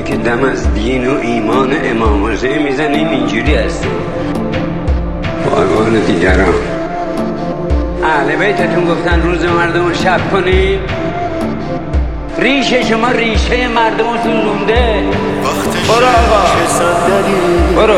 که دم از دین و ایمان امام حسین میزنیم اینجوری هست. بارمان دیگران اهل بیتتون گفتن روز مردم شب کنیم. ریشه شما ریشه مردم سوزونده. برو آقا برو.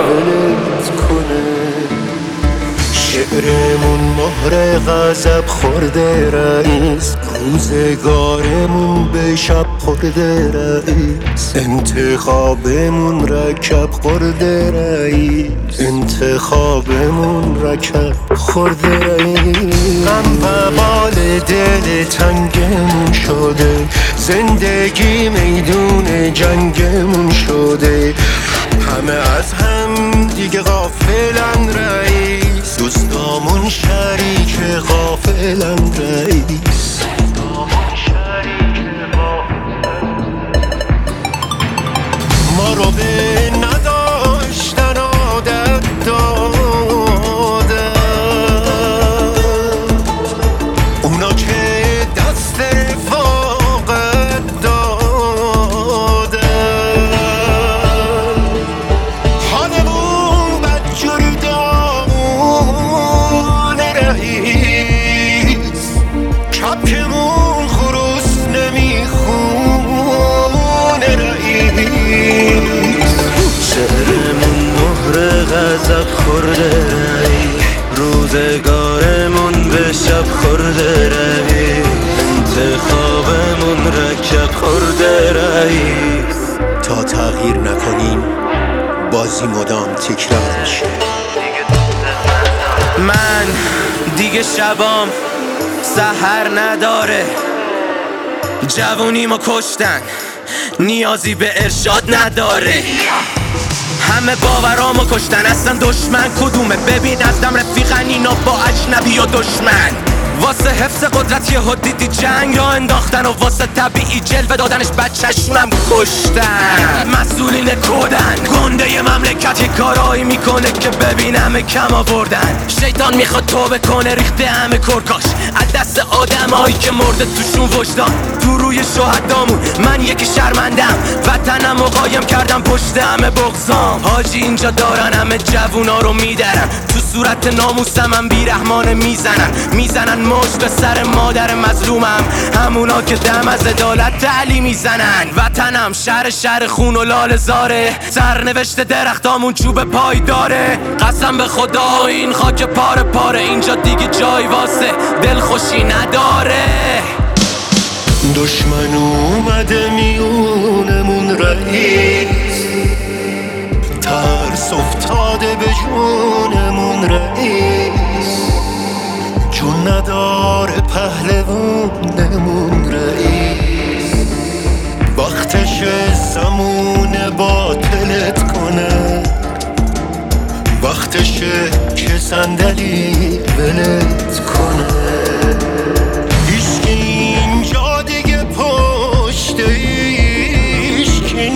شعرمون مهر غضب خورده رئیس، روزگارمون به شب خورده رئیس، انتخابمون رکب خورده رئیس، انتخابمون رکب خورده رئیس. غم و بال دل تنگمون شده، زندگی میدون جنگمون شده، همه از هم دیگه غافلن رئیس، دوستامون شریک غافلن رئیس. ما رو به نداشتن عادت دادن، اونا که دست رفاقت دادن، حالمون بدجوری دامونه رئیس، کپکمون خروس نمیخونه رئیس. شعرمون مهر غضب خورده رئیس، روزگارمون به شب خورده رئیس، انتخابمون رکب خورده رئیس. تا تغییر نکنیم بازی مدام تکرار میشه. من دیگه شبام سحر نداره، جوونیمو کشتن نیازی به ارشاد نداره، همه باورامو کشتن اصلا دشمن کدومه؟ ببین ازدم رفیقن اینا با اجنبی و دشمن، واسه حفظ قدرت یه دیدی جنگ را انداختن و واسه طبیعی جلوه دادنش بچه‌شونم کشتن. مسئولین کودن گنده ی مملکت یه کارایی میکنه که ببین همه کم آوردن، شیطان میخواد توبه کنه ریخته همه کرکاش از دست آدمایی که مرده توشون وجدان. تو روی شهدامون من یکی شرمندم، وطنم و قایم کردم پشت همه بغضام. حاجی اینجا دارن همه جوونا رو میدرن، تو صورت ناموسم هم بیرحمانه میزنن مشت به سر مادر مظلومم، همونا که دم از عدالت تعلی میزنن. وطنم شهر خون و لال زاره، سرنوشت درختامون چوب پای داره. قسم به خدا این خاک پاره پاره اینجا دیگه جای واسه دلخوشی نداره. دشمن اومده میونمون رئیس، ترس افتاده به جونمون رئیس، چون نداره پهلوونمون رئیس. وقتش زمون باطلت کنه، وقتشه که صندلی ولت کنه. هیچکی اینجا دیگه پشت هیچکی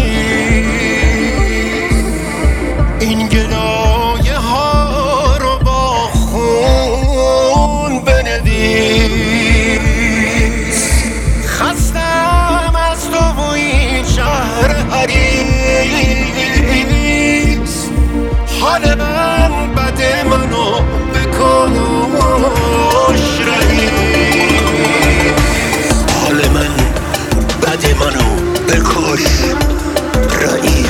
نیست، این گلایه ها رو با خون بنویس. خستم از تو و این شهر حریص، حال من بده منو بکش رئیس، حال من بده منو بکش رئیس.